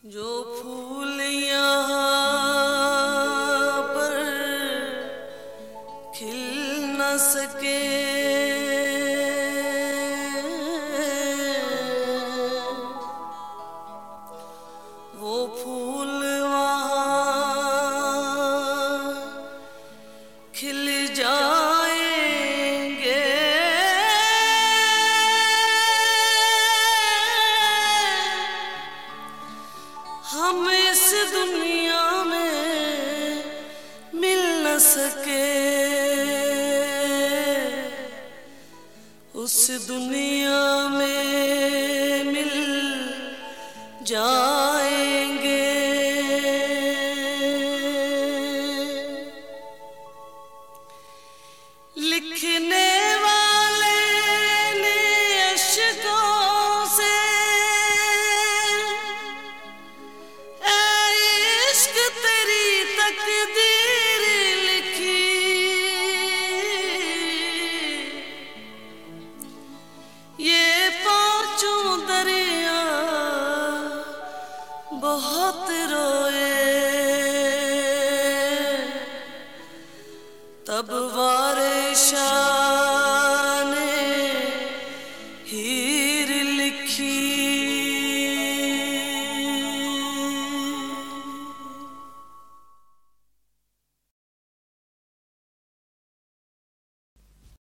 जो फूल यहाँ पर खिल न सके, वो फूल वहाँ खिल जाएंगे। हम इस दुनिया में मिल न सके, उस दुनिया में मिल जाएंगे। लिखने वाले ने अश्कों से इश्क तेरी तकदीर लिखी, ये पांचों दरिया बहुत रोए, तब